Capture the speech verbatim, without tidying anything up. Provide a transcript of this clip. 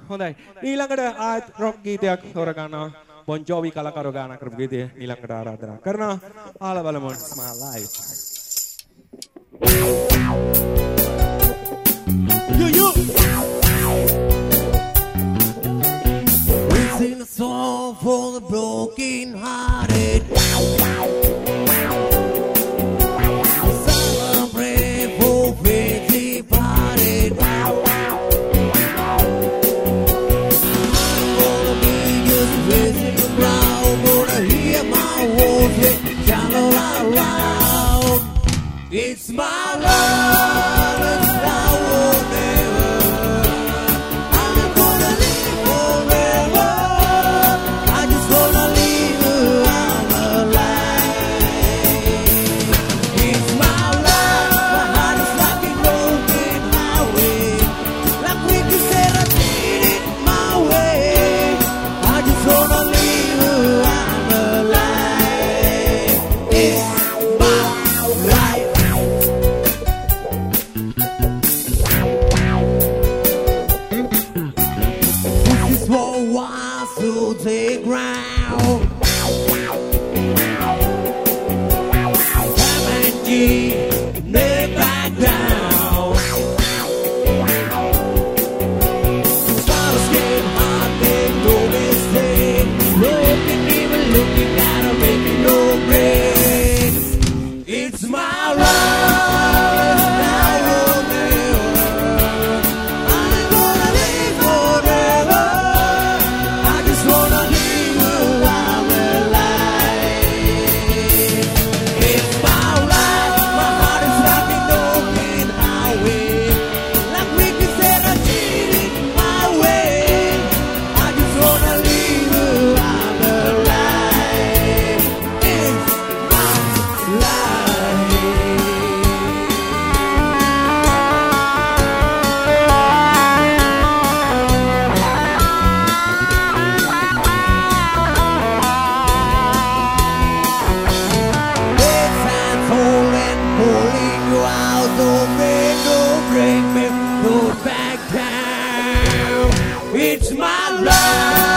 හොඳයි. ඊළඟට ආත් රොක් ගීතයක් තෝරගන්නවා. Bon Jovi කලාකාරෝ ගාන කරපු ගීතය ඊළඟට ආරාධනා කරනවා. ආලා බලමු my life. You you. We sing a song for the broken hearted. Celebrate for faith departed. It's my love, it's now or never. I'm gonna live forever. I just wanna live around alive. It's my love, my heart is like an open highway. Like we can say I did it my way. I just wanna live around alive. It's my life. To take ground. Come and keep me back down. Stars get hot, make no mistake. Looking, even looking at her, making no breaks. It's my love, now or never. I'm gonna live forever. It's my love.